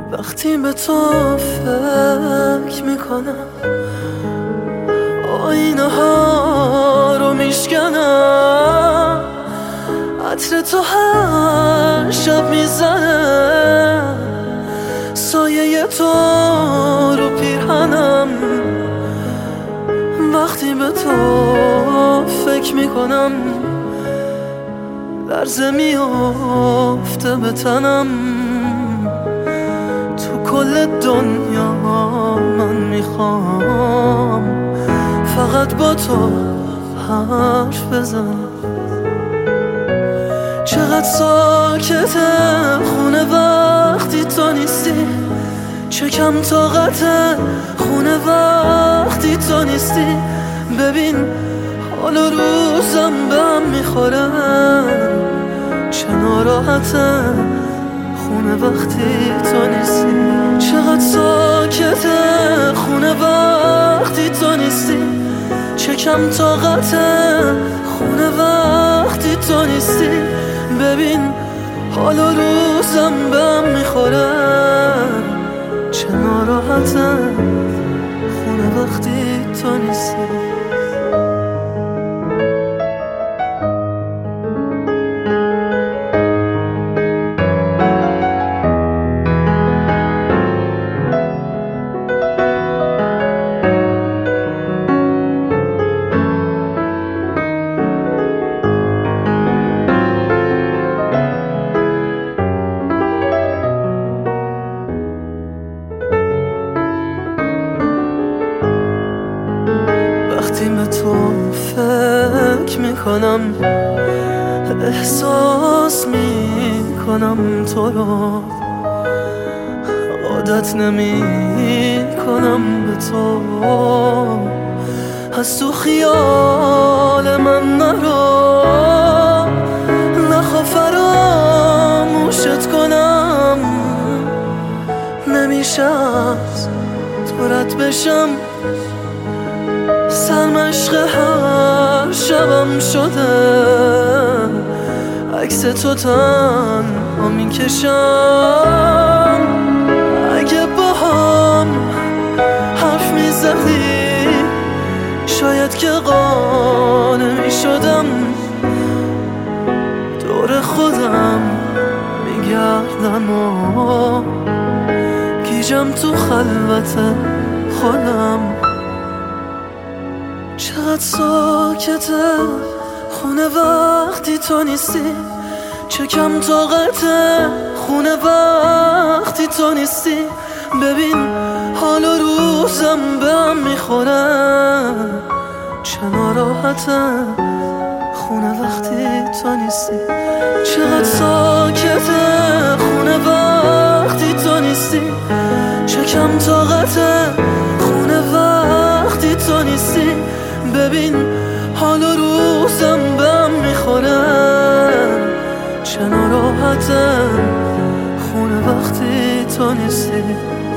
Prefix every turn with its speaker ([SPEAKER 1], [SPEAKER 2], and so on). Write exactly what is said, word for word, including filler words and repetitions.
[SPEAKER 1] وقتی به تو فکر میکنم آینه ها رو میشکنم، عطر تو هر شب میزنه، سایه تو رو پیرهنم. وقتی به تو فکر میکنم لرزه میافته به تنم. تو کل دنیا من میخوام فقط با تو حرف بزنم. چقدر ساکته خونه وقتی تو نیستی، چه کم طاقته خونه وقتی تو نیستی. ببین حال و روزم به هم میخوره، چه ناراحته خونه وقتی تو نیستی. چقدر ساکته خونه وقتی تو نیستی، چه کم طاقته خونه وقتی تو نیستی. ببین حال و روزم به هم میخوره، چه ناراحته خونه وقتی تو نیستی. وقتی به تو فکر میکنم احساس میکنم تو رو، عادت نمیکنم به تو. از تو خیال من نرو، نخوا فراموشت کنم. نمیشه از تو رد بشم، سرمشق هر شبم شده. عکس تو تنها میکشم. اگه با هم حرف میزدی شاید که قانع میشدم. دور خودم میگردم و گیجم تو خلوت خودم. چقدر ساکته خونه وقتی تو نیستی، چه کم طاقته خونه وقتی تو نیستی. ببین حال و روزم به هم میخوره، چه ناراحته خونه وقتی تو نیستی. چقدر ساکته خونه وقتی تو نیستی، چه کم طاقته خونه وقتی تو نیستی. ببین حال و روزم به هم میخوره، چه ناراحته خونه وقتی تو نیستی.